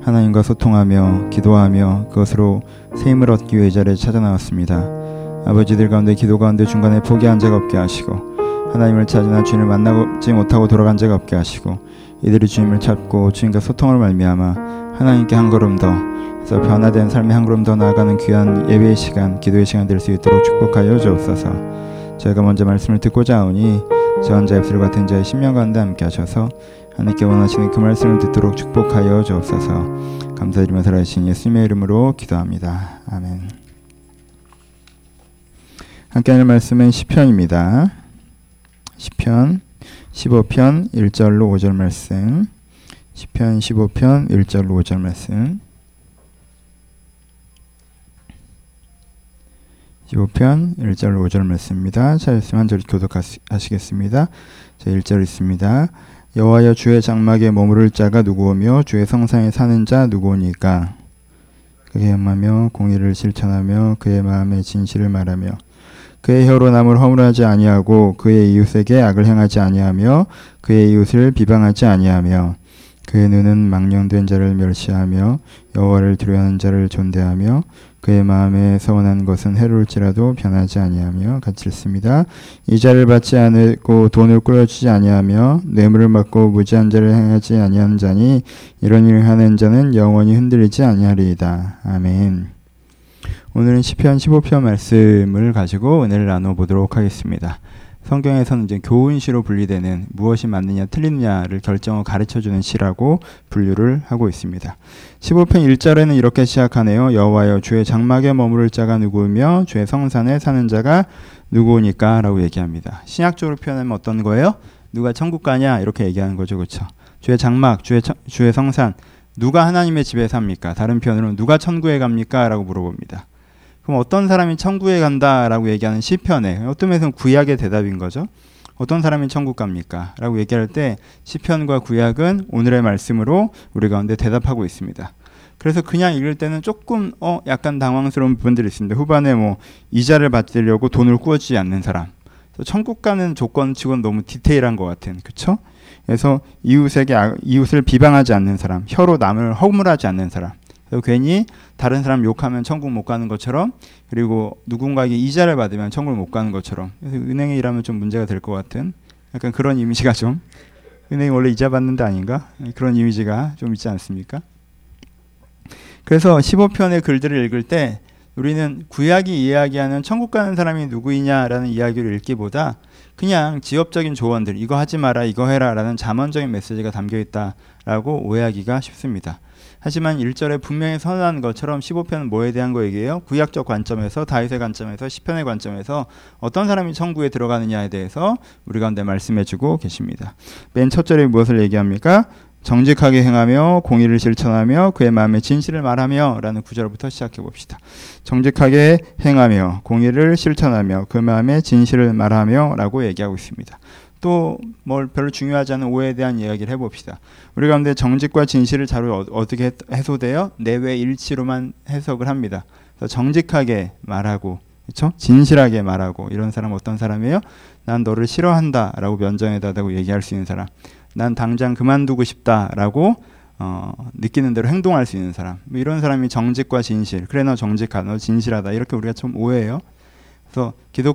하나님과 소통하며 기도하며 그것으로 새 힘을 얻기 위해 이 자리에 찾아 나왔습니다. 아버지들 가운데 기도 가운데 중간에 포기한 자가 없게 하시고 하나님을 찾으나 주님을 만나지 못하고 돌아간 자가 없게 하시고 이들이 주님을 찾고 주님과 소통을 말미암아 하나님께 한 걸음 더 그래서 변화된 삶의 한 걸음 더 나아가는 귀한 예배의 시간, 기도의 시간 될 수 있도록 축복하여 주옵소서. 저희가 먼저 말씀을 듣고자 하오니 저 혼자 입술 같은 자의 심령 가운데 함께 하셔서 하나님께 원하시는 그 말씀을 듣도록 축복하여 주옵소서. 감사드리며 살아계신 예수님의 이름으로 기도합니다. 아멘. 함께 하는 말씀은 시편입니다. 시편 15편 1절로 5절 말씀. 시편 15편 1절로 5절 말씀. 15편 1절로 5절 말씀입니다. 찾았으면 한 절 교독하시겠습니다. 자, 1절 있습니다. 여호와여 주의 장막에 머무를 자가 누구오며 주의 성산에 사는 자 누구오니까. 그의 행하며 공의를 실천하며 그의 마음에 진실을 말하며 그의 혀로 남을 허물하지 아니하고 그의 이웃에게 악을 행하지 아니하며 그의 이웃을 비방하지 아니하며 그의 눈은 망령된 자를 멸시하며 여호와를 두려워하는 자를 존대하며 그의 마음에 서원한 것은 해로울지라도 변하지 아니하며. 같이 읽습니다. 이자를 받지 않고 돈을 꾸려주지 아니하며 뇌물을 받고 무지한 자를 행하지 아니하는 자니 이런 일을 하는 자는 영원히 흔들리지 아니하리이다. 아멘. 오늘은 시편 15편 말씀을 가지고 은혜를 나눠보도록 하겠습니다. 성경에서는 이제 교훈시로 분리되는 무엇이 맞느냐 틀리느냐를 결정을 가르쳐주는 시라고 분류를 하고 있습니다. 15편 1절에는 이렇게 시작하네요. 여호와여 주의 장막에 머무를 자가 누구며 주의 성산에 사는 자가 누구니까 라고 얘기합니다. 신약적으로 표현하면 어떤 거예요? 누가 천국 가냐 이렇게 얘기하는 거죠. 그렇죠? 주의 장막, 주의 성산, 누가 하나님의 집에 삽니까? 다른 표현으로는 누가 천국에 갑니까? 라고 물어봅니다. 그럼 어떤 사람이 천국에 간다라고 얘기하는 시편에 어떤 면에서는 구약의 대답인 거죠. 어떤 사람이 천국 갑니까? 라고 얘기할 때 시편과 구약은 오늘의 말씀으로 우리 가운데 대답하고 있습니다. 그래서 그냥 읽을 때는 조금 약간 당황스러운 부분들이 있습니다. 후반에 이자를 받으려고 돈을 꾸어주지 않는 사람. 천국 가는 조건치고는 너무 디테일한 것 같은, 그렇죠? 그래서 이웃을 비방하지 않는 사람, 혀로 남을 허물하지 않는 사람. 괜히 다른 사람 욕하면 천국 못 가는 것처럼, 그리고 누군가에게 이자를 받으면 천국을 못 가는 것처럼, 그래서 은행에 일하면 좀 문제가 될 것 같은 약간 그런 이미지가 좀, 은행이 원래 이자 받는 데 아닌가? 그런 이미지가 좀 있지 않습니까? 그래서 15편의 글들을 읽을 때 우리는 구약이 이야기하는 천국 가는 사람이 누구이냐라는 이야기를 읽기보다 그냥 지엽적인 조언들, 이거 하지 마라, 이거 해라 라는 잠언적인 메시지가 담겨있다라고 오해하기가 쉽습니다. 하지만 1절에 분명히 선언한 것처럼 15편은 뭐에 대한 거 얘기해요? 구약적 관점에서, 다윗의 관점에서, 시편의 관점에서 어떤 사람이 천국에 들어가느냐에 대해서 우리 가운데 말씀해주고 계십니다. 맨 첫 절에 무엇을 얘기합니까? 정직하게 행하며 공의를 실천하며 그의 마음에 진실을 말하며 라는 구절부터 시작해 봅시다. 정직하게 행하며 공의를 실천하며 그 마음에 진실을 말하며 라고 얘기하고 있습니다. 또 뭘 별로 중요하지 않은 오해에 대한 이야기를 해봅시다. 우리 가운데 정직과 진실을 잘 어떻게 해소돼요? 내외 일치로만 해석을 합니다. 그래서 정직하게 말하고, 그렇죠? 진실하게 말하고, 이런 사람 어떤 사람이에요? 난 너를 싫어한다 라고 면전에다고 얘기할 수 있는 사람, 난 당장 그만두고 싶다 라고 느끼는 대로 행동할 수 있는 사람, 이런 사람이 정직과 진실, 그래 너 정직하다, 너 진실하다, 이렇게 우리가 좀 오해해요. 그래서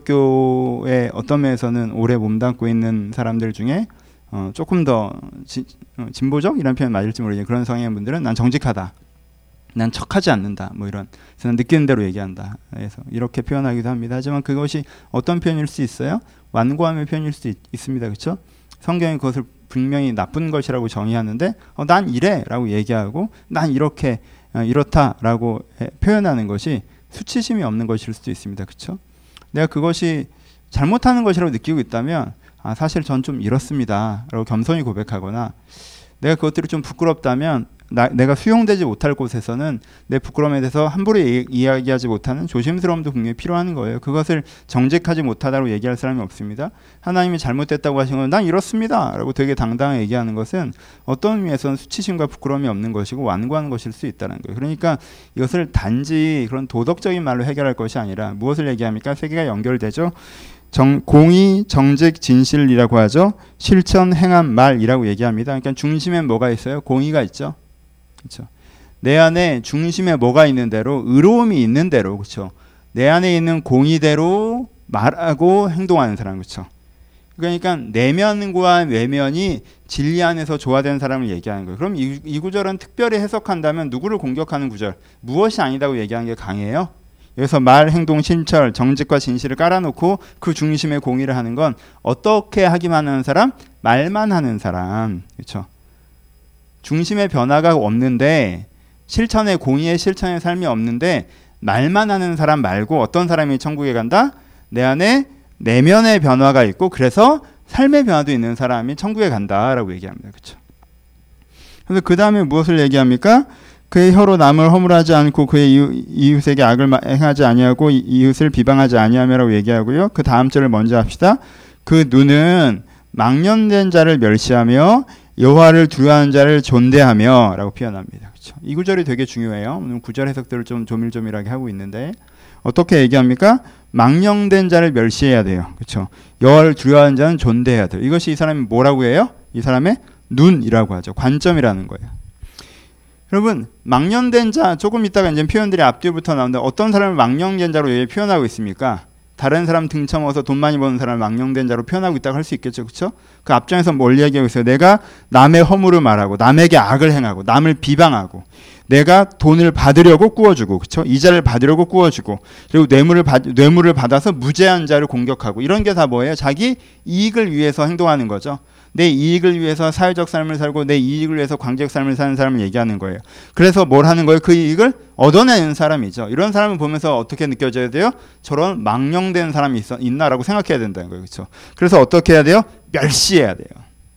기독교의 어떤 면에서는 오래 몸담고 있는 사람들 중에 조금 더 진보적? 이런 표현 맞을지 모르겠는데 그런 성향의 분들은 난 정직하다, 난 척하지 않는다, 이런, 그래서 느끼는 대로 얘기한다, 그래서 이렇게 표현하기도 합니다. 하지만 그것이 어떤 표현일 수 있어요? 완고함의 표현일 수 있습니다. 그렇죠? 성경이 그것을 분명히 나쁜 것이라고 정의하는데 난 이래 라고 얘기하고 난 이렇게 이렇다 라고 표현하는 것이 수치심이 없는 것일 수도 있습니다. 그렇죠? 내가 그것이 잘못하는 것이라고 느끼고 있다면 사실 전 좀 이렇습니다 라고 겸손히 고백하거나, 내가 그것들이 좀 부끄럽다면 내가 수용되지 못할 곳에서는 내 부끄러움에 대해서 함부로 이야기하지 못하는 조심스러움도 분명히 필요한 거예요. 그것을 정직하지 못하다고 얘기할 사람이 없습니다. 하나님이 잘못됐다고 하신 건 난 이렇습니다 라고 되게 당당하게 얘기하는 것은 어떤 의미에서는 수치심과 부끄러움이 없는 것이고 완고한 것일 수 있다는 거예요. 그러니까 이것을 단지 그런 도덕적인 말로 해결할 것이 아니라 무엇을 얘기합니까? 세 개가 연결되죠. 공의, 정직, 진실이라고 하죠. 실천, 행함, 말이라고 얘기합니다. 그러니까 중심엔 뭐가 있어요? 공의가 있죠. 그렇죠? 내 안에 중심에 뭐가 있는 대로, 의로움이 있는 대로, 그렇죠? 내 안에 있는 공의대로 말하고 행동하는 사람, 그렇죠? 그러니까 내면과 외면이 진리 안에서 조화된 사람을 얘기하는 거예요. 그럼 이 구절은 특별히 해석한다면 누구를 공격하는 구절, 무엇이 아니다고 얘기하는 게 강해요. 여기서 말, 행동, 신철, 정직과 진실을 깔아놓고 그 중심에 공의를 하는 건 어떻게 하기만 하는 사람? 말만 하는 사람, 그렇죠? 중심의 변화가 없는데, 실천의 공의의 실천의 삶이 없는데 말만 하는 사람 말고 어떤 사람이 천국에 간다? 내 안에 내면의 변화가 있고 그래서 삶의 변화도 있는 사람이 천국에 간다라고 얘기합니다. 그렇죠? 그래서 그 다음에 무엇을 얘기합니까? 그의 혀로 남을 허물하지 않고 그의 이웃에게 악을 행하지 아니하고 이웃을 비방하지 아니하며라고 얘기하고요. 그 다음 절을 먼저 합시다. 그 눈은 망령된 자를 멸시하며 여호와를 두려워하는 자를 존대하며 라고 표현합니다. 그렇죠? 이 구절이 되게 중요해요. 오늘 구절 해석들을 좀 조밀조밀하게 하고 있는데 어떻게 얘기합니까? 망령된 자를 멸시해야 돼요. 그렇죠? 여호와를 두려워하는 자는 존대해야 돼요. 이것이 이 사람이 뭐라고 해요? 이 사람의 눈이라고 하죠. 관점이라는 거예요. 여러분, 망령된 자, 조금 있다가 이제 표현들이 앞뒤부터 나오는데 어떤 사람을 망령된 자로 왜 표현하고 있습니까? 다른 사람 등쳐먹어서 돈 많이 버는 사람을 망령된 자로 표현하고 있다고 할 수 있겠죠. 그렇죠? 그 앞장에서 뭘 얘기하고 있어요? 내가 남의 허물을 말하고 남에게 악을 행하고 남을 비방하고 내가 돈을 받으려고 꾸어주고, 그렇죠? 이자를 받으려고 꾸어주고, 그리고 뇌물을 받아서 무죄한 자를 공격하고, 이런 게 다 뭐예요? 자기 이익을 위해서 행동하는 거죠. 내 이익을 위해서 사회적 삶을 살고 내 이익을 위해서 관계적 삶을 사는 사람을 얘기하는 거예요. 그래서 뭘 하는 거예요? 그 이익을 얻어내는 사람이죠. 이런 사람을 보면서 어떻게 느껴져야 돼요? 저런 망령된 사람이 있나라고 생각해야 된다는 거예요. 그렇죠? 그래서 어떻게 해야 돼요? 멸시해야 돼요.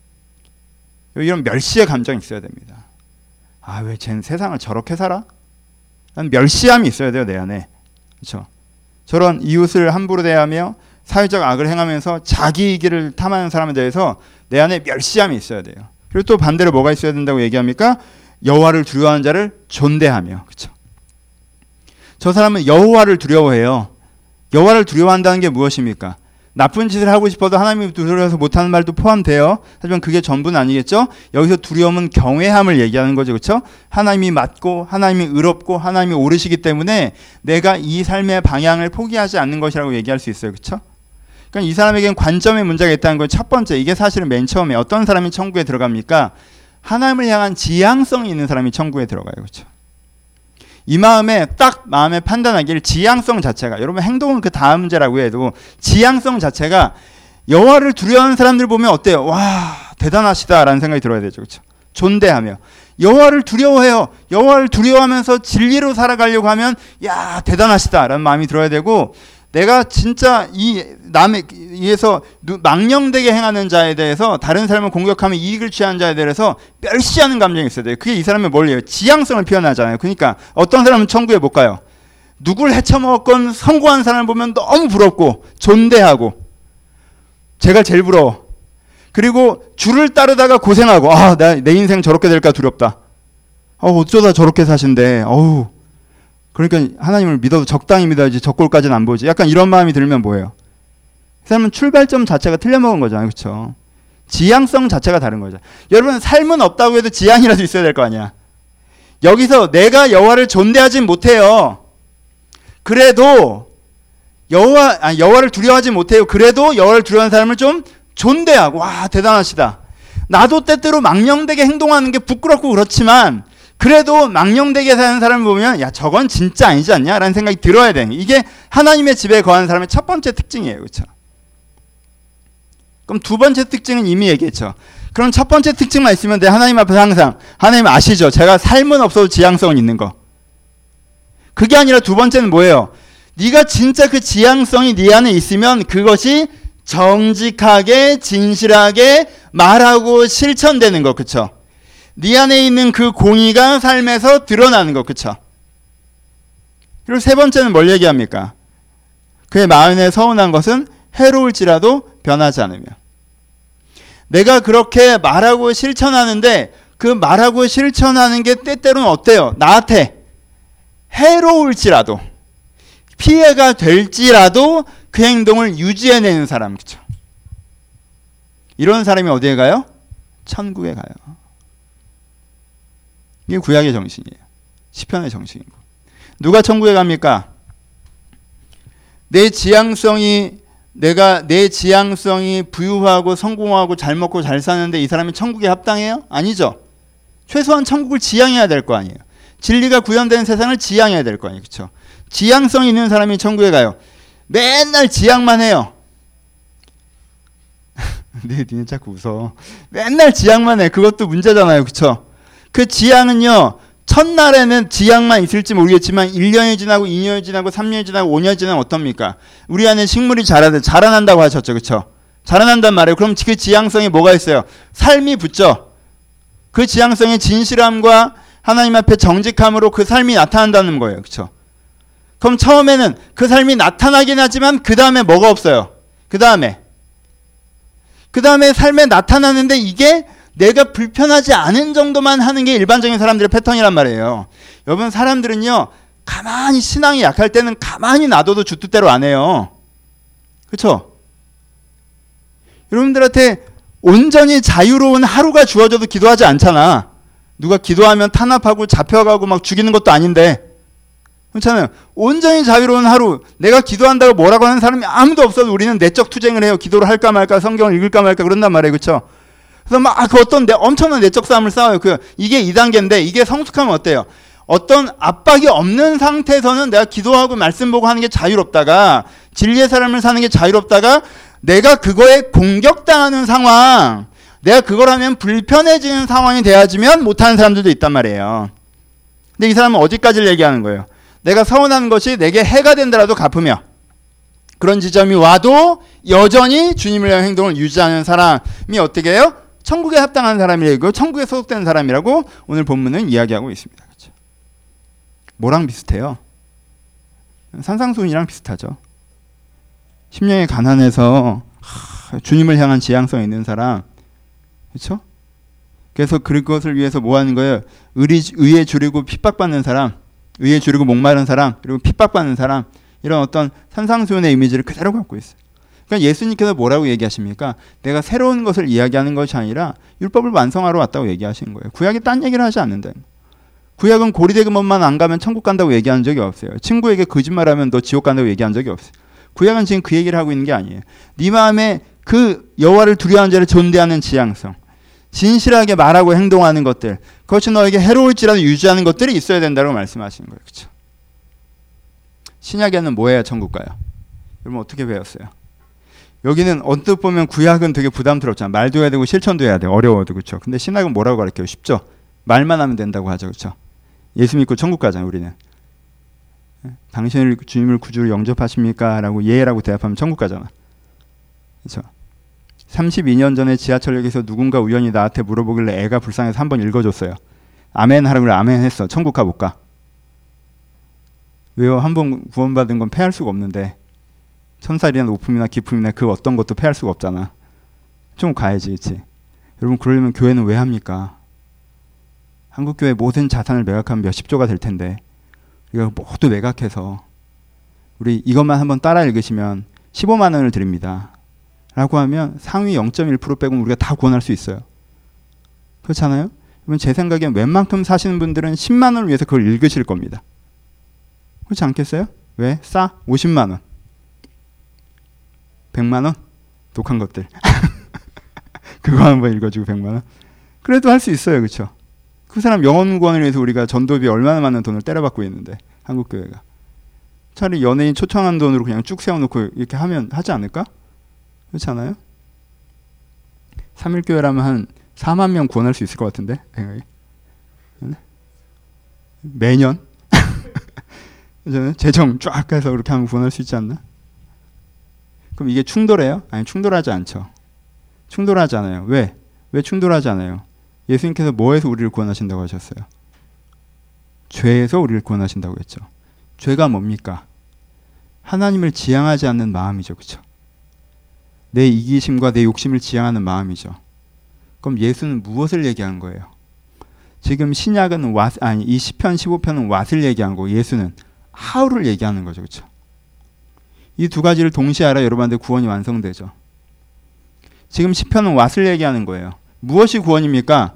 이런 멸시의 감정이 있어야 됩니다. 아, 왜 쟤는 세상을 저렇게 살아? 멸시함이 있어야 돼요, 내 안에. 그렇죠? 저런 이웃을 함부로 대하며 사회적 악을 행하면서 자기 이익을 탐하는 사람에 대해서 내 안에 멸시함이 있어야 돼요. 그리고 또 반대로 뭐가 있어야 된다고 얘기합니까? 여호와를 두려워하는 자를 존대하며. 그렇죠? 저 사람은 여호와를 두려워해요. 여호와를 두려워한다는 게 무엇입니까? 나쁜 짓을 하고 싶어도 하나님이 두려워서 못하는 말도 포함돼요. 하지만 그게 전부는 아니겠죠. 여기서 두려움은 경외함을 얘기하는 거죠. 그렇죠? 하나님이 맞고 하나님이 의롭고 하나님이 옳으시기 때문에 내가 이 삶의 방향을 포기하지 않는 것이라고 얘기할 수 있어요. 그렇죠? 그러니까 이 사람에게는 관점의 문제가 있다는 건 첫 번째, 이게 사실은 맨 처음에 어떤 사람이 천국에 들어갑니까? 하나님을 향한 지향성이 있는 사람이 천국에 들어가요. 그렇죠? 이 마음에 딱 마음에 판단하기를 지향성 자체가, 여러분 행동은 그 다음 문제라고 해도 지향성 자체가 여호와를 두려워하는 사람들 보면 어때요? 와, 대단하시다라는 생각이 들어야 되죠. 그렇죠? 존대하며 여호와를 두려워해요. 여호와를 두려워하면서 진리로 살아가려고 하면 야, 대단하시다라는 마음이 들어야 되고, 내가 진짜 이 남에 의해서 망령되게 행하는 자에 대해서 다른 사람을 공격하며 이익을 취하는 자에 대해서 멸시하는 감정이 있어야 돼요. 그게 이 사람의 뭘요? 지향성을 표현하잖아요. 그러니까 어떤 사람은 천국에 못 가요. 누굴 헤쳐먹었건 성공한 사람을 보면 너무 부럽고 존대하고, 제가 제일 부러워. 그리고 줄을 따르다가 고생하고, 아, 내 인생 저렇게 될까 두렵다. 어쩌다 저렇게 사신대. 어우. 그러니까 하나님을 믿어도 적당히 믿어야지 저 꼴까지는 안 보지. 약간 이런 마음이 들면 뭐예요? 그 사람은 출발점 자체가 틀려먹은 거잖아요. 그렇죠? 지향성 자체가 다른 거죠. 여러분, 삶은 없다고 해도 지향이라도 있어야 될 거 아니야. 여기서 내가 여호와를 존대하진 못해요. 그래도 여호와를 두려워하지 못해요. 그래도 여호와를 두려워하는 사람을 좀 존대하고, 와, 대단하시다. 나도 때때로 망령되게 행동하는 게 부끄럽고 그렇지만 그래도 망령되게 사는 사람을 보면 야, 저건 진짜 아니지 않냐? 라는 생각이 들어야 되는, 이게 하나님의 집에 거하는 사람의 첫 번째 특징이에요. 그렇죠? 그럼 두 번째 특징은 이미 얘기했죠. 그럼 첫 번째 특징만 있으면 돼. 하나님 앞에서 항상, 하나님 아시죠? 제가 삶은 없어도 지향성은 있는 거. 그게 아니라 두 번째는 뭐예요? 네가 진짜 그 지향성이 네 안에 있으면 그것이 정직하게 진실하게 말하고 실천되는 거. 그렇죠? 네 안에 있는 그 공의가 삶에서 드러나는 것, 그쵸? 그리고 세 번째는 뭘 얘기합니까? 그의 마음에 서운한 것은 해로울지라도 변하지 않으며. 내가 그렇게 말하고 실천하는데 그 말하고 실천하는 게 때때로는 어때요? 나한테 해로울지라도, 피해가 될지라도 그 행동을 유지해내는 사람, 그쵸? 이런 사람이 어디에 가요? 천국에 가요. 이게 구약의 정신이에요. 시편의 정신이고. 누가 천국에 갑니까? 내 지향성이 부유하고 성공하고 잘 먹고 잘 사는데 이 사람이 천국에 합당해요? 아니죠. 최소한 천국을 지향해야 될 거 아니에요. 진리가 구현된 세상을 지향해야 될 거 아니에요. 그렇죠? 지향성 있는 사람이 천국에 가요. 맨날 지향만 해요. 니는 자꾸 웃어. 맨날 지향만 해. 그것도 문제잖아요. 그렇죠? 그 지향은요. 첫날에는 지향만 있을지 모르겠지만 1년이 지나고 2년이 지나고 3년이 지나고 5년이 지나면 어떻습니까? 우리 안에 식물이 자라난다고 하셨죠. 그렇죠? 자라난단 말이에요. 그럼 그 지향성에 뭐가 있어요? 삶이 붙죠. 그 지향성의 진실함과 하나님 앞에 정직함으로 그 삶이 나타난다는 거예요. 그렇죠? 그럼 처음에는 그 삶이 나타나긴 하지만 그 다음에 뭐가 없어요? 그 다음에 삶에 나타나는데 이게 내가 불편하지 않은 정도만 하는 게 일반적인 사람들의 패턴이란 말이에요. 여러분 사람들은요. 가만히 신앙이 약할 때는 가만히 놔둬도 주뜻대로 안 해요. 그렇죠? 여러분들한테 온전히 자유로운 하루가 주어져도 기도하지 않잖아. 누가 기도하면 탄압하고 잡혀가고 막 죽이는 것도 아닌데. 그렇잖아요. 온전히 자유로운 하루. 내가 기도한다고 뭐라고 하는 사람이 아무도 없어도 우리는 내적 투쟁을 해요. 기도를 할까 말까 성경을 읽을까 말까 그런단 말이에요. 그렇죠? 그래서 막 그 어떤 엄청난 내적 싸움을 싸워요. 이게 2단계인데 이게 성숙하면 어때요? 어떤 압박이 없는 상태에서는 내가 기도하고 말씀 보고 하는 게 자유롭다가 진리의 삶을 사는 게 자유롭다가 내가 그거에 공격당하는 상황, 내가 그걸 하면 불편해지는 상황이 되어지면 못하는 사람들도 있단 말이에요. 근데 이 사람은 어디까지를 얘기하는 거예요? 내가 서운한 것이 내게 해가 된다라도 갚으며 그런 지점이 와도 여전히 주님을 위한 행동을 유지하는 사람이 어떻게 해요? 천국에 합당한 사람이고 천국에 소속된 사람이라고 오늘 본문은 이야기하고 있습니다. 그렇죠? 뭐랑 비슷해요? 산상수훈이랑 비슷하죠. 심령이 가난해서 주님을 향한 지향성 있는 사람, 그렇죠? 그래서 그것을 위해서 뭐 하는 거예요? 의에 줄이고 핍박받는 사람, 의에 줄이고 목마른 사람, 그리고 핍박받는 사람, 이런 어떤 산상수훈의 이미지를 그대로 갖고 있어요. 그러니까 예수님께서 뭐라고 얘기하십니까? 내가 새로운 것을 이야기하는 것이 아니라 율법을 완성하러 왔다고 얘기하시는 거예요. 구약이 딴 얘기를 하지 않는다. 구약은 고리대금만 안 가면 천국 간다고 얘기한 적이 없어요. 친구에게 거짓말하면 너 지옥 간다고 얘기한 적이 없어요. 구약은 지금 그 얘기를 하고 있는 게 아니에요. 네 마음에 그 여호와를 두려워하는 자를 존대하는 지향성, 진실하게 말하고 행동하는 것들, 그것이 너에게 해로울지라도 유지하는 것들이 있어야 된다고 말씀하시는 거예요. 그렇죠? 신약에는 뭐 해야 천국 가요? 여러분 어떻게 배웠어요? 여기는 언뜻 보면 구약은 되게 부담스럽잖아. 말도 해야 되고 실천도 해야 돼. 어려워도. 그렇죠? 근데 신약은 뭐라고 가르쳐요? 쉽죠? 말만 하면 된다고 하죠. 그렇죠? 예수 믿고 천국 가잖아요. 우리는. 당신을 주님을 구주로 영접하십니까? 라고 예라고 대답하면 천국 가잖아. 그렇죠? 32년 전에 지하철역에서 누군가 우연히 나한테 물어보길래 애가 불쌍해서 한번 읽어줬어요. 아멘 하라고 그래. 아멘 했어. 천국 가 못 가? 왜요? 한번 구원받은 건 패할 수가 없는데 천살이나 높음이나 기쁨이나 그 어떤 것도 패할 수가 없잖아. 좀 가야지. 그치? 여러분 그러려면 교회는 왜 합니까? 한국교회 모든 자산을 매각하면 몇십조가 될 텐데 우리가 모두 매각해서 우리 이것만 한번 따라 읽으시면 15만 원을 드립니다. 라고 하면 상위 0.1% 빼고는 우리가 다 구원할 수 있어요. 그렇잖아요? 그러면 제 생각엔 웬만큼 사시는 분들은 10만 원을 위해서 그걸 읽으실 겁니다. 그렇지 않겠어요? 왜? 싸? 50만 원. 100만 원? 독한 것들. 그거 한번 읽어주고 100만 원. 그래도 할 수 있어요. 그렇죠? 그 사람 영혼 구원을 위해서 우리가 전도비 얼마나 많은 돈을 때려받고 있는데 한국교회가. 차라리 연예인 초청한 돈으로 그냥 쭉 세워놓고 이렇게 하면 하지 않을까? 그렇지 않아요? 3일교회라면 한 4만 명 구원할 수 있을 것 같은데 생각이. 매년? 재정 쫙 해서 그렇게 하면 구원할 수 있지 않나? 그럼 이게 충돌해요? 아니 충돌하지 않죠. 충돌하지 않아요. 왜? 왜 충돌하지 않아요? 예수님께서 뭐에서 우리를 구원하신다고 하셨어요? 죄에서 우리를 구원하신다고 했죠. 죄가 뭡니까? 하나님을 지향하지 않는 마음이죠. 그렇죠? 내 이기심과 내 욕심을 지향하는 마음이죠. 그럼 예수는 무엇을 얘기한 거예요? 지금 신약은 이 시편 15편은 왓을 얘기한 거고 예수는 how를 얘기하는 거죠. 그렇죠? 이 두 가지를 동시에 알아 여러분한테 구원이 완성되죠. 지금 시편은 왓을 얘기하는 거예요. 무엇이 구원입니까?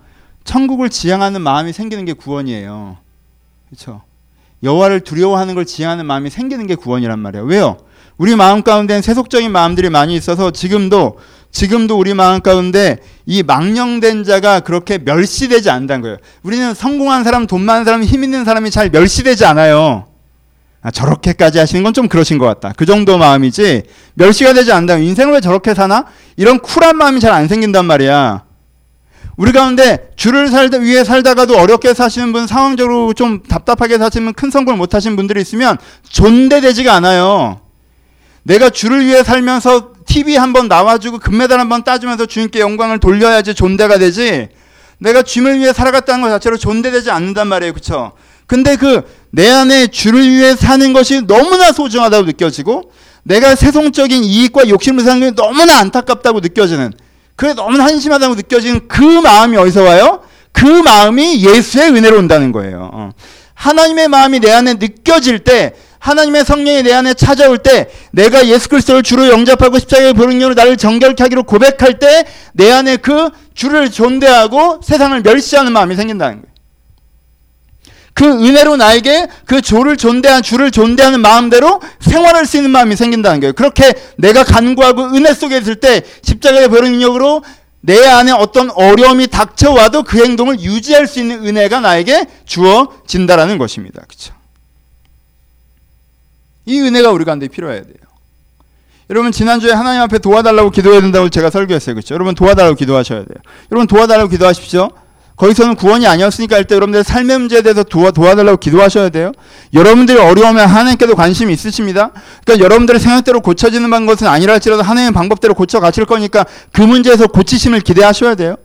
천국을 지향하는 마음이 생기는 게 구원이에요. 그렇죠? 여호와를 두려워하는 걸 지향하는 마음이 생기는 게 구원이란 말이에요. 왜요? 우리 마음 가운데는 세속적인 마음들이 많이 있어서 지금도 우리 마음 가운데 이 망령된 자가 그렇게 멸시되지 않는다는 거예요. 우리는 성공한 사람, 돈 많은 사람, 힘 있는 사람이 잘 멸시되지 않아요. 저렇게까지 하시는 건 좀 그러신 것 같다. 그 정도 마음이지 멸시가 되지 않는다. 인생을 왜 저렇게 사나? 이런 쿨한 마음이 잘 안 생긴단 말이야. 우리 가운데 주를 위해 살다가도 어렵게 사시는 분, 상황적으로 좀 답답하게 사시는 분, 큰 성공을 못 하신 분들이 있으면 존대되지가 않아요. 내가 주를 위해 살면서 TV 한번 나와주고 금메달 한번 따주면서 주님께 영광을 돌려야지 존대가 되지, 내가 주님을 위해 살아갔다는 것 자체로 존대되지 않는단 말이에요. 그렇죠? 근데 내 안에 주를 위해 사는 것이 너무나 소중하다고 느껴지고, 내가 세속적인 이익과 욕심을 사는 게 너무나 안타깝다고 느껴지는, 그게 너무나 한심하다고 느껴지는 그 마음이 어디서 와요? 그 마음이 예수의 은혜로 온다는 거예요. 하나님의 마음이 내 안에 느껴질 때, 하나님의 성령이 내 안에 찾아올 때, 내가 예수 그리스도를 주로 영접하고 십자가의 보응력으로 나를 정결케 하기로 고백할 때, 내 안에 그 주를 존대하고 세상을 멸시하는 마음이 생긴다는 거예요. 그 은혜로 나에게 그 주를 존대하는 마음대로 생활할 수 있는 마음이 생긴다는 거예요. 그렇게 내가 간구하고 은혜 속에 있을 때 십자가의 보응력으로 내 안에 어떤 어려움이 닥쳐와도 그 행동을 유지할 수 있는 은혜가 나에게 주어진다라는 것입니다. 그렇죠? 이 은혜가 우리 가운데 필요해야 돼요. 여러분, 지난주에 하나님 앞에 도와달라고 기도해야 된다고 제가 설교했어요. 그렇죠? 여러분, 도와달라고 기도하셔야 돼요. 여러분, 도와달라고 기도하십시오. 거기서는 구원이 아니었으니까 할 때 여러분들의 삶의 문제에 대해서 도와달라고 기도하셔야 돼요. 여러분들이 어려우면 하나님께도 관심이 있으십니다. 그러니까 여러분들의 생각대로 고쳐지는 것은 아니라 할지라도 하나님의 방법대로 고쳐 가실 거니까 그 문제에서 고치심을 기대하셔야 돼요.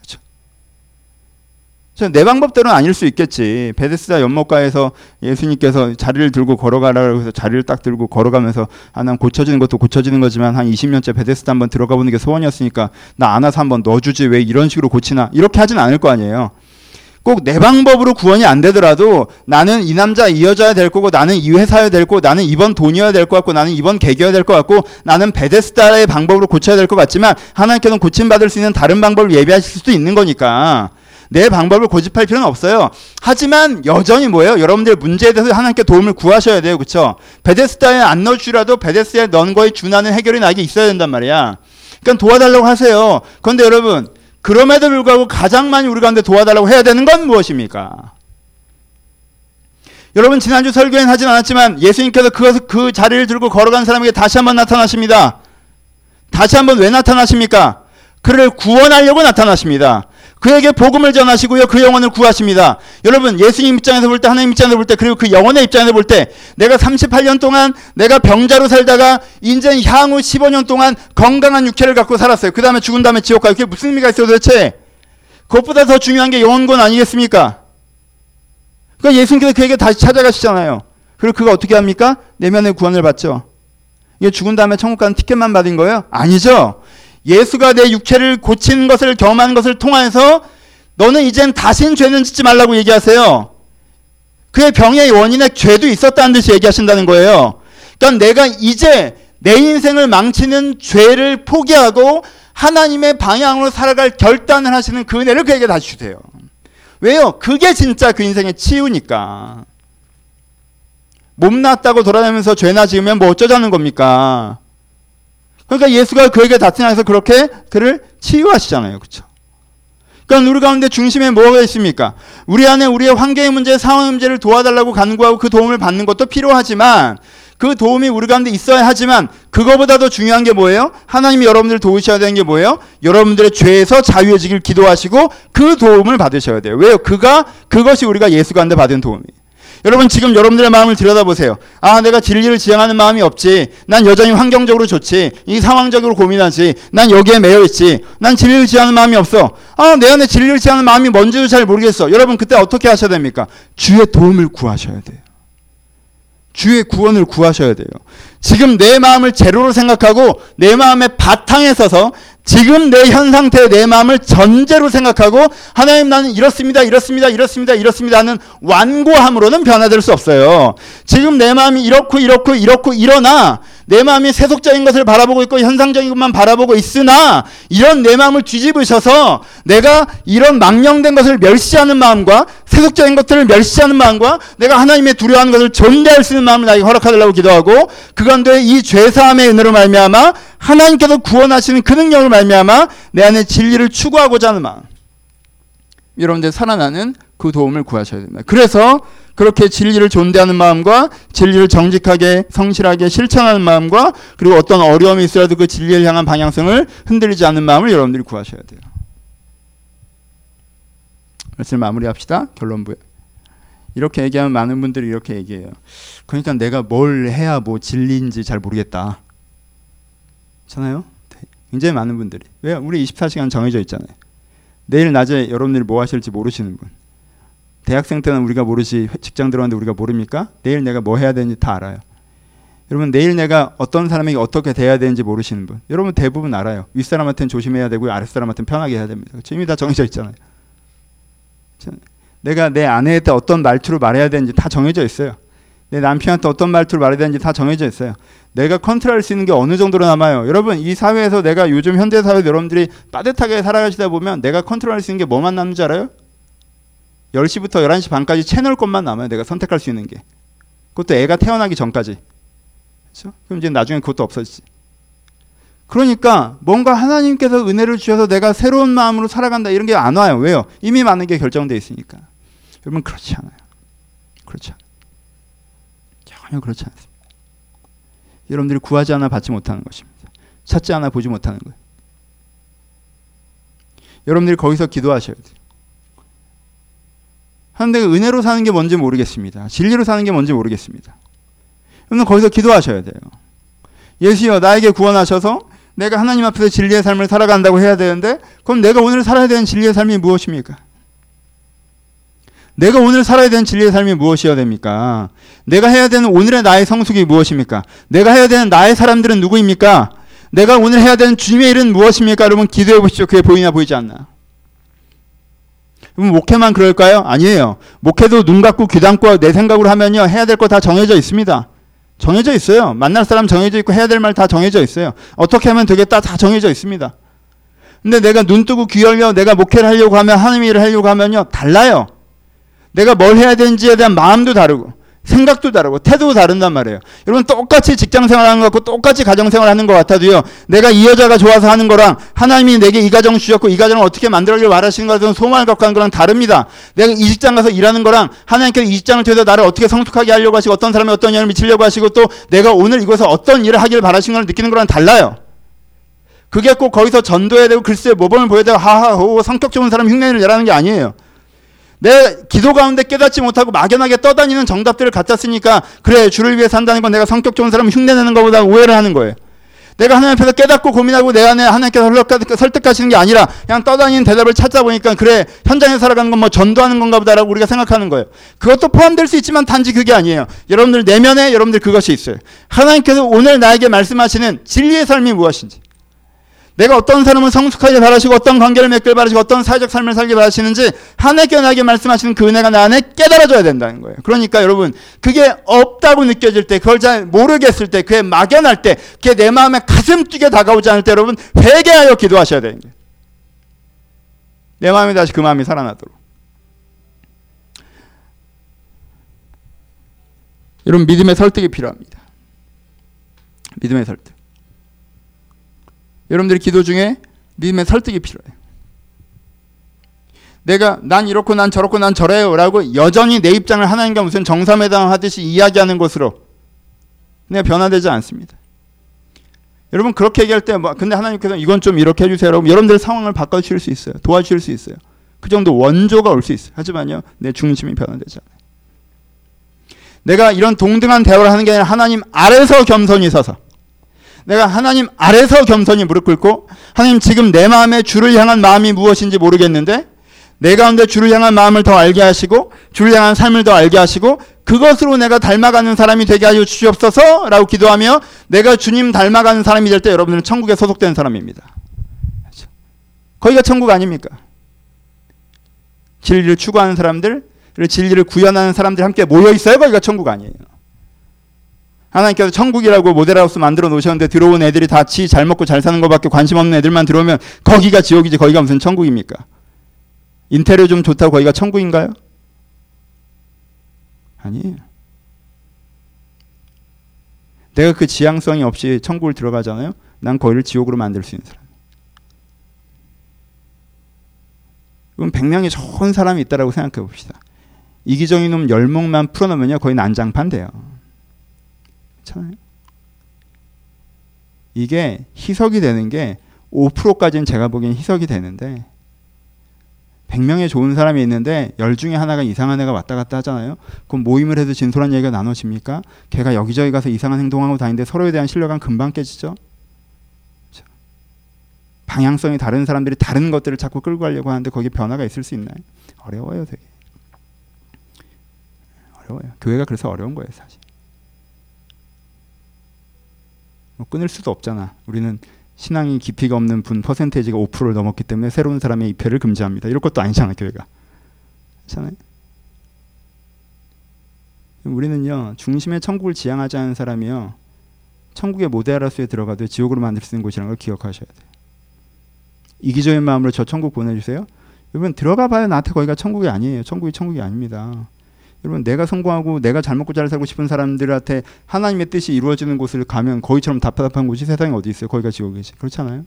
내 방법대로는 아닐 수 있겠지. 베데스다 연못가에서 예수님께서 자리를 들고 걸어가라고 해서 자리를 딱 들고 걸어가면서 난 고쳐지는 것도 고쳐지는 거지만 한 20년째 베데스다 한번 들어가 보는 게 소원이었으니까 나 안아서 한번 넣어주지 왜 이런 식으로 고치나, 이렇게 하진 않을 거 아니에요. 꼭 내 방법으로 구원이 안 되더라도 나는 이 남자 이 여자여야 될 거고, 나는 이 회사여야 될 거고, 나는 이번 돈이어야 될 것 같고, 나는 이번 계기여야 될 것 같고, 나는 베데스다의 방법으로 고쳐야 될 것 같지만 하나님께서는 고침받을 수 있는 다른 방법을 예비하실 수도 있는 거니까 내 방법을 고집할 필요는 없어요. 하지만 여전히 뭐예요? 여러분들 문제에 대해서 하나님께 도움을 구하셔야 돼요. 그렇죠? 베데스다에 안 넣어주라도 베데스다에 넣은 거에 준하는 해결이 나에게 있어야 된단 말이야. 그러니까 도와달라고 하세요. 그런데 여러분, 그럼에도 불구하고 가장 많이 우리 가운데 도와달라고 해야 되는 건 무엇입니까? 여러분, 지난주 설교엔 하진 않았지만 예수님께서 그 자리를 들고 걸어간 사람에게 다시 한번 나타나십니다. 다시 한번 왜 나타나십니까? 그를 구원하려고 나타나십니다. 그에게 복음을 전하시고요, 그 영혼을 구하십니다. 여러분, 예수님 입장에서 볼 때, 하나님 입장에서 볼 때, 그리고 그 영혼의 입장에서 볼 때, 내가 38년 동안 내가 병자로 살다가 이제 향후 15년 동안 건강한 육체를 갖고 살았어요. 그 다음에 죽은 다음에 지옥 가요. 그게 무슨 의미가 있어요 도대체? 그것보다 더 중요한 게 영혼권 아니겠습니까? 그러니까 예수님께서 그에게 다시 찾아가시잖아요. 그리고 그가 어떻게 합니까? 내면의 구원을 받죠. 이게 죽은 다음에 천국 가는 티켓만 받은 거예요? 아니죠. 예수가 내 육체를 고치는 것을 경험하는 것을 통해서 너는 이젠 다신 죄는 짓지 말라고 얘기하세요. 그의 병의 원인에 죄도 있었다는 듯이 얘기하신다는 거예요. 그러니까 내가 이제 내 인생을 망치는 죄를 포기하고 하나님의 방향으로 살아갈 결단을 하시는 그 은혜를 그에게 다시 주세요. 왜요? 그게 진짜 그 인생의 치유니까. 몸 나았다고 돌아다니면서 죄나 지으면 뭐 어쩌자는 겁니까? 그러니까 예수가 그에게 나타나서 그렇게 그를 치유하시잖아요. 그렇죠? 그러니까 우리 가운데 중심에 뭐가 있습니까? 우리 안에 우리의 환경의 문제, 상황의 문제를 도와달라고 간구하고 그 도움을 받는 것도 필요하지만, 그 도움이 우리 가운데 있어야 하지만, 그거보다 더 중요한 게 뭐예요? 하나님이 여러분들을 도우셔야 되는 게 뭐예요? 여러분들의 죄에서 자유해지길 기도하시고 그 도움을 받으셔야 돼요. 왜요? 그것이 우리가 예수 가운데 받은 도움이에요. 여러분, 지금 여러분들의 마음을 들여다보세요. 내가 진리를 지향하는 마음이 없지. 난 여전히 환경적으로 좋지. 이 상황적으로 고민하지. 난 여기에 매여있지. 난 진리를 지향하는 마음이 없어. 내 안에 진리를 지향하는 마음이 뭔지도 잘 모르겠어. 여러분, 그때 어떻게 하셔야 됩니까? 주의 도움을 구하셔야 돼요. 주의 구원을 구하셔야 돼요. 지금 내 마음을 제로로 생각하고 내 마음의 바탕에 서서 지금 내 현 상태의 내 마음을 전제로 생각하고, 하나님 나는 이렇습니다 하는 완고함으로는 변화될 수 없어요. 지금 내 마음이 이렇고 이러나 내 마음이 세속적인 것을 바라보고 있고 현상적인 것만 바라보고 있으나 이런 내 마음을 뒤집으셔서 내가 이런 망령된 것을 멸시하는 마음과 세속적인 것들을 멸시하는 마음과 내가 하나님의 두려워하는 것을 존대할 수 있는 마음을 나에게 허락하달라고 기도하고 그 가운데 이 죄사함의 은혜로 말미암아 하나님께서 구원하시는 그 능력을 말미암아 내 안에 진리를 추구하고자 하는 마음, 여러분들 살아나는 그 도움을 구하셔야 됩니다. 그래서 그렇게 진리를 존대하는 마음과 진리를 정직하게 성실하게 실천하는 마음과 그리고 어떤 어려움이 있어도 그 진리를 향한 방향성을 흔들리지 않는 마음을 여러분들이 구하셔야 돼요. 말씀을 마무리합시다. 결론부에. 이렇게 얘기하면 많은 분들이 이렇게 얘기해요. 그러니까 내가 뭘 해야 뭐 진리인지 잘 모르겠다. 그렇잖아요? 굉장히 많은 분들이. 왜? 우리 24시간 정해져 있잖아요. 내일 낮에 여러분들이 뭐 하실지 모르시는 분. 대학생 때는 우리가 모르지 직장 들어갔는데 우리가 모릅니까? 내일 내가 뭐 해야 되는지 다 알아요. 여러분 내일 내가 어떤 사람에게 어떻게 대해야 되는지 모르시는 분. 여러분 대부분 알아요. 윗사람한테는 조심해야 되고 아랫사람한테는 편하게 해야 됩니다. 이미 다 정해져 있잖아요. 내가 내 아내한테 어떤 말투로 말해야 되는지 다 정해져 있어요. 내 남편한테 어떤 말투로 말해야 되는지 다 정해져 있어요. 내가 컨트롤할 수 있는 게 어느 정도로 남아요. 여러분 이 사회에서 내가 요즘 현대사회에서 여러분들이 빠듯하게 살아가시다 보면 내가 컨트롤할 수 있는 게 뭐만 남는지 알아요? 10시부터 11시 반까지 채널 것만 남아요. 내가 선택할 수 있는 게. 그것도 애가 태어나기 전까지. 그렇죠? 그럼 이제 나중에 그것도 없어지지. 그러니까 뭔가 하나님께서 은혜를 주셔서 내가 새로운 마음으로 살아간다 이런 게 안 와요. 왜요? 이미 많은 게 결정되어 있으니까. 여러분 그렇지 않아요. 그렇지 않아요. 전혀 그렇지 않습니다. 여러분들이 구하지 않아 받지 못하는 것입니다. 찾지 않아 보지 못하는 거예요. 여러분들이 거기서 기도하셔야 돼요. 하나님 내가 은혜로 사는 게 뭔지 모르겠습니다. 진리로 사는 게 뭔지 모르겠습니다. 여러분 거기서 기도하셔야 돼요. 예수여 나에게 구원하셔서 내가 하나님 앞에서 진리의 삶을 살아간다고 해야 되는데 그럼 내가 오늘 살아야 되는 진리의 삶이 무엇입니까? 내가 오늘 살아야 되는 진리의 삶이 무엇이어야 됩니까? 내가 해야 되는 오늘의 나의 성숙이 무엇입니까? 내가 해야 되는 나의 사람들은 누구입니까? 내가 오늘 해야 되는 주님의 일은 무엇입니까? 여러분 기도해 보십시오. 그게 보이나 보이지 않나? 그럼 목회만 그럴까요? 아니에요. 목회도 눈 감고 귀 닫고 내 생각으로 하면요. 해야 될 거 다 정해져 있습니다. 정해져 있어요. 만날 사람 정해져 있고 해야 될 말 다 정해져 있어요. 어떻게 하면 되겠다 다 정해져 있습니다. 근데 내가 눈 뜨고 귀 열려 내가 목회를 하려고 하면 하나님의 일을 하려고 하면요. 달라요. 내가 뭘 해야 되는지에 대한 마음도 다르고 생각도 다르고 태도도 다른단 말이에요. 여러분 똑같이 직장생활하는 것 같고 똑같이 가정생활하는 것 같아도요. 내가 이 여자가 좋아서 하는 거랑 하나님이 내게 이 가정을 주셨고 이 가정을 어떻게 만들려고 말하시는 것은 소망을 갖고 하는 거랑 다릅니다. 내가 이 직장 가서 일하는 거랑 하나님께서 이 직장을 통해서 나를 어떻게 성숙하게 하려고 하시고 어떤 사람이 어떤 영향을 미치려고 하시고 또 내가 오늘 이곳에서 어떤 일을 하기를 바라시는 걸 느끼는 거랑 달라요. 그게 꼭 거기서 전도해야 되고 글쎄 모범을 보여야 되고 하하호 성격 좋은 사람 흉내를 내라는 게 아니에요. 내 기도 가운데 깨닫지 못하고 막연하게 떠다니는 정답들을 갖다 쓰니까 그래 주를 위해 산다는 건 내가 성격 좋은 사람 흉내내는 것보다 오해를 하는 거예요. 내가 하나님 앞에서 깨닫고 고민하고 내 안에 하나님께서 설득하시는 게 아니라 그냥 떠다니는 대답을 찾다 보니까 그래 현장에 살아가는 건 뭐 전도하는 건가 보다라고 우리가 생각하는 거예요. 그것도 포함될 수 있지만 단지 그게 아니에요. 여러분들 내면에 여러분들 그것이 있어요. 하나님께서 오늘 나에게 말씀하시는 진리의 삶이 무엇인지, 내가 어떤 사람을 성숙하게 바라시고 어떤 관계를 맺길 바라시고 어떤 사회적 삶을 살길 바라시는지 하나님께서 나에게 말씀하시는 그 은혜가 나 안에 깨달아져야 된다는 거예요. 그러니까 여러분 그게 없다고 느껴질 때, 그걸 잘 모르겠을 때, 그게 막연할 때, 그게 내 마음에 가슴 뛰게 다가오지 않을 때 여러분 회개하여 기도하셔야 되는 거예요. 내 마음에 다시 그 마음이 살아나도록. 여러분 믿음의 설득이 필요합니다. 믿음의 설득. 여러분들이 기도 중에 믿음의 설득이 필요해요. 내가 난 이렇고 난 저렇고 난 저래요 라고 여전히 내 입장을 하나님과 무슨 정상회담 하듯이 이야기하는 것으로 내가 변화되지 않습니다. 여러분 그렇게 얘기할 때 근데 하나님께서 이건 좀 이렇게 해주세요 라고 여러분들의 상황을 바꿔주실 수 있어요. 도와주실 수 있어요. 그 정도 원조가 올 수 있어요. 하지만요 내 중심이 변화되지 않아요. 내가 이런 동등한 대화를 하는 게 아니라 하나님 아래서 겸손히 서서, 내가 하나님 아래서 겸손히 무릎 꿇고 하나님 지금 내 마음에 주를 향한 마음이 무엇인지 모르겠는데 내 가운데 주를 향한 마음을 더 알게 하시고 주를 향한 삶을 더 알게 하시고 그것으로 내가 닮아가는 사람이 되게 하여 주시옵소서 라고 기도하며 내가 주님 닮아가는 사람이 될 때 여러분들은 천국에 소속된 사람입니다. 거기가 천국 아닙니까? 진리를 추구하는 사람들, 진리를 구현하는 사람들이 함께 모여있어야 거기가 천국 아니에요. 하나님께서 천국이라고 모델하우스 만들어 놓으셨는데 들어온 애들이 다 지 잘 먹고 잘 사는 것밖에 관심 없는 애들만 들어오면 거기가 지옥이지 거기가 무슨 천국입니까? 인테리어 좀 좋다고 거기가 천국인가요? 아니에요. 내가 그 지향성이 없이 천국을 들어가잖아요. 난 거기를 지옥으로 만들 수 있는 사람. 그럼 100명이 좋은 사람이 있다라고 생각해 봅시다. 이기적인 놈 10명만 풀어놓으면요 거의 난장판 돼요. 그렇잖아요. 이게 희석이 되는 게 5%까지는 제가 보기엔 희석이 되는데 100명의 좋은 사람이 있는데 10 중에 하나가 이상한 애가 왔다 갔다 하잖아요. 그럼 모임을 해도 진솔한 얘기가 나눠집니까? 걔가 여기저기 가서 이상한 행동하고 다니는데 서로에 대한 신뢰감 금방 깨지죠. 방향성이 다른 사람들이 다른 것들을 자꾸 끌고 가려고 하는데 거기에 변화가 있을 수 있나요? 어려워요 되게. 어려워요. 교회가 그래서 어려운 거예요 사실. 뭐 끊을 수도 없잖아. 우리는 신앙이 깊이가 없는 분 퍼센테이지가 5%를 넘었기 때문에 새로운 사람의 입회를 금지합니다. 이럴 것도 아니잖아 교회가. 그렇잖아요. 우리는요 중심의 천국을 지향하지 않은 사람이요 천국의 모델하우스에 들어가도 지옥으로 만들 수 있는 곳이라는 걸 기억하셔야 돼요. 이기적인 마음으로 저 천국 보내주세요. 여러분 들어가 봐요. 나한테 거기가 천국이 아니에요. 천국이 아닙니다. 여러분 내가 성공하고 내가 잘 먹고 잘 살고 싶은 사람들한테 하나님의 뜻이 이루어지는 곳을 가면 거기처럼 답답한 곳이 세상에 어디 있어요. 거기가 지옥이지. 그렇잖아요.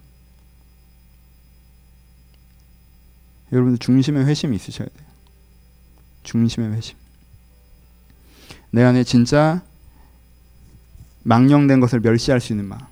여러분들 중심의 회심이 있으셔야 돼요. 중심의 회심. 내 안에 진짜 망령된 것을 멸시할 수 있는 마음.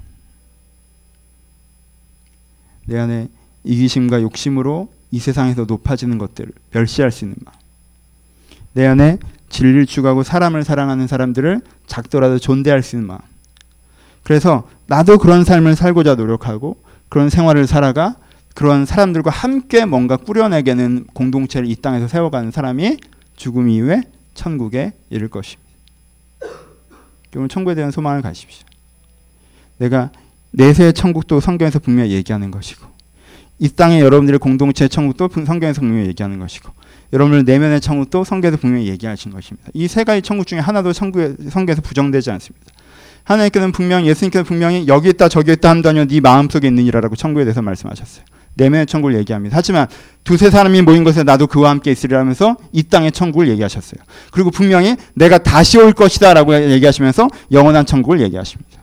내 안에 이기심과 욕심으로 이 세상에서 높아지는 것들을 멸시할 수 있는 마음. 내 안에 진리를 추구하고 사람을 사랑하는 사람들을 작더라도 존대할 수 있는 마음. 그래서 나도 그런 삶을 살고자 노력하고 그런 생활을 살아가 그런 사람들과 함께 뭔가 꾸려내게는 공동체를 이 땅에서 세워가는 사람이 죽음 이후에 천국에 이를 것입니다. 여러분 천국에 대한 소망을 가십시오. 내가 내세의 천국도 성경에서 분명히 얘기하는 것이고 이 땅에 여러분들의 공동체의 천국도 성경에서 분명히 얘기하는 것이고 여러분들 내면의 천국도 성경에서 분명히 얘기하신 것입니다. 이 세 가지 천국 중에 하나도 성경에서 부정되지 않습니다. 하나님께서는 분명히 예수님께서 분명히 여기 있다 저기 있다 한다뇨 네 마음속에 있느니라라고 천국에 대해서 말씀하셨어요. 내면의 천국을 얘기합니다. 하지만 두세 사람이 모인 곳에 나도 그와 함께 있으리라 하면서 이 땅의 천국을 얘기하셨어요. 그리고 분명히 내가 다시 올 것이다 라고 얘기하시면서 영원한 천국을 얘기하십니다.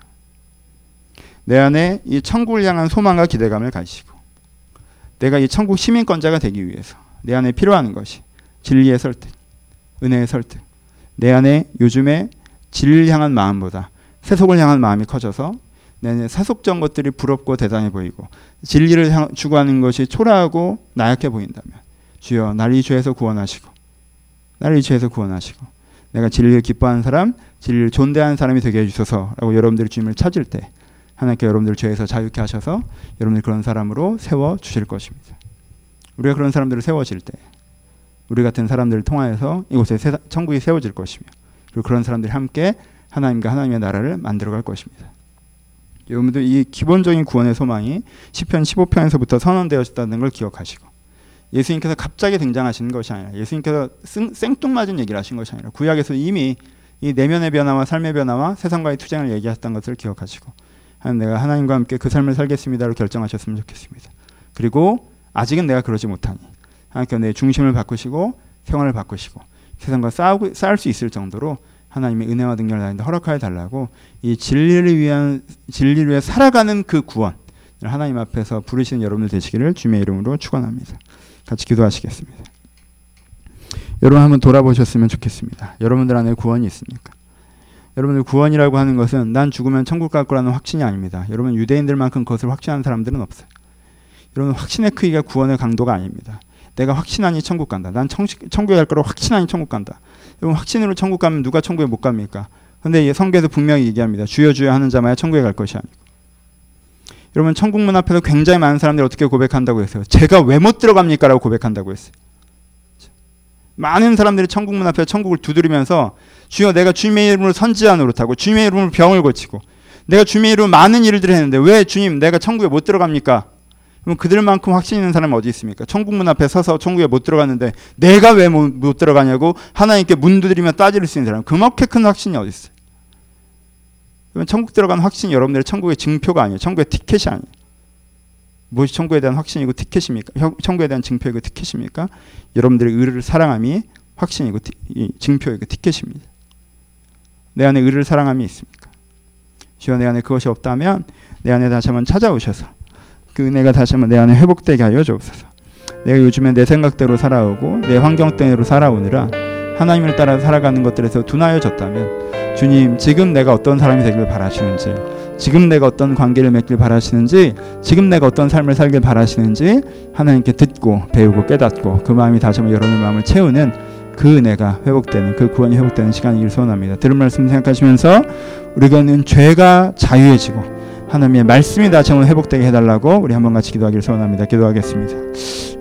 내 안에 이 천국을 향한 소망과 기대감을 가지시고 내가 이 천국 시민권자가 되기 위해서 내 안에 필요한 것이 진리의 설득, 은혜의 설득. 내 안에 요즘에 진리를 향한 마음보다 세속을 향한 마음이 커져서 내 안에 세속적 것들이 부럽고 대단해 보이고 진리를 추구하는 것이 초라하고 나약해 보인다면 주여 나를 이 죄에서 구원하시고 나를 이 죄에서 구원하시고 내가 진리를 기뻐하는 사람, 진리를 존대하는 사람이 되게 해주소서라고 여러분들이 주님을 찾을 때 하나님께 여러분들을 죄에서 자유케 하셔서 여러분들 그런 사람으로 세워주실 것입니다. 우리가 그런 사람들을 세워질 때 우리 같은 사람들을 통하여서 이곳에 천국이 세워질 것이며 그리고 그런 사람들이 함께 하나님과 하나님의 나라를 만들어갈 것입니다. 여러분들 이 기본적인 구원의 소망이 시편 15편에서부터 선언되어졌다는 걸 기억하시고 예수님께서 갑자기 등장하시는 것이 아니라 예수님께서 생뚱맞은 얘기를 하신 것이 아니라 구약에서 이미 이 내면의 변화와 삶의 변화와 세상과의 투쟁을 얘기했던 것을 기억하시고 내가 하나님과 함께 그 삶을 살겠습니다로 결정하셨으면 좋겠습니다. 그리고 아직은 내가 그러지 못하니 하나님께서 내 중심을 바꾸시고 생활을 바꾸시고 세상과 싸울 수 있을 정도로 하나님의 은혜와 능력을 나한테 허락하여 달라고 이 진리를 위해 살아가는 그 구원을 하나님 앞에서 부르시는 여러분들 되시기를 주님의 이름으로 축원합니다. 같이 기도하시겠습니다. 여러분 한번 돌아보셨으면 좋겠습니다. 여러분들 안에 구원이 있습니까? 여러분들 구원이라고 하는 것은 난 죽으면 천국 갈 거라는 확신이 아닙니다. 여러분 유대인들만큼 그것을 확신하는 사람들은 없어요. 여러분 확신의 크기가 구원의 강도가 아닙니다. 내가 확신하니 천국 간다. 난 천국에 갈 거라고 확신하니 천국 간다. 여러분 확신으로 천국 가면 누가 천국에 못 갑니까? 그런데 성경에서 분명히 얘기합니다. 주여 주여 하는 자마야 천국에 갈 것이 아니고. 여러분 천국 문 앞에서 굉장히 많은 사람들이 어떻게 고백한다고 했어요? 제가 왜 못 들어갑니까? 라고 고백한다고 했어요. 많은 사람들이 천국 문 앞에 천국을 두드리면서 주여 내가 주님의 이름으로 선지자 노릇하고 주님의 이름으로 병을 고치고 내가 주님의 이름으로 많은 일들을 했는데 왜 주님 내가 천국에 못 들어갑니까? 그럼 그들만큼 확신 있는 사람은 어디 있습니까? 천국 문 앞에 서서 천국에 못 들어갔는데 내가 왜 못 들어가냐고 하나님께 문 두드리며 따질 수 있는 사람 그렇게 큰 확신이 어디 있어요? 천국 들어간 확신이 여러분들의 천국의 증표가 아니에요. 천국의 티켓이 아니에요. 무엇이 천국에 대한 확신이고 티켓입니까? 천국에 대한 증표이고 티켓입니까? 여러분들의 의를 사랑함이 확신이고 증표이고 티켓입니다. 내 안에 의를 사랑함이 있습니까? 주여, 내 안에 그것이 없다면 내 안에 다시 한번 찾아오셔서 그 은혜가 다시 한번 내 안에 회복되게 하여 주옵소서. 내가 요즘에 내 생각대로 살아오고 내 환경대로 살아오느라 하나님을 따라 살아가는 것들에서 둔하여졌다면 주님, 지금 내가 어떤 사람이 되길 바라시는지, 지금 내가 어떤 관계를 맺길 바라시는지, 지금 내가 어떤 삶을 살길 바라시는지 하나님께 듣고 배우고 깨닫고 그 마음이 다시 한번 여러분의 마음을 채우는 그 은혜가 회복되는, 그 구원이 회복되는 시간이길 소원합니다. 들은 말씀 생각하시면서 우리가는 죄가 자유해지고 하나님의 말씀이 다시 한번 회복되게 해달라고 우리 한번 같이 기도하기를 소원합니다. 기도하겠습니다.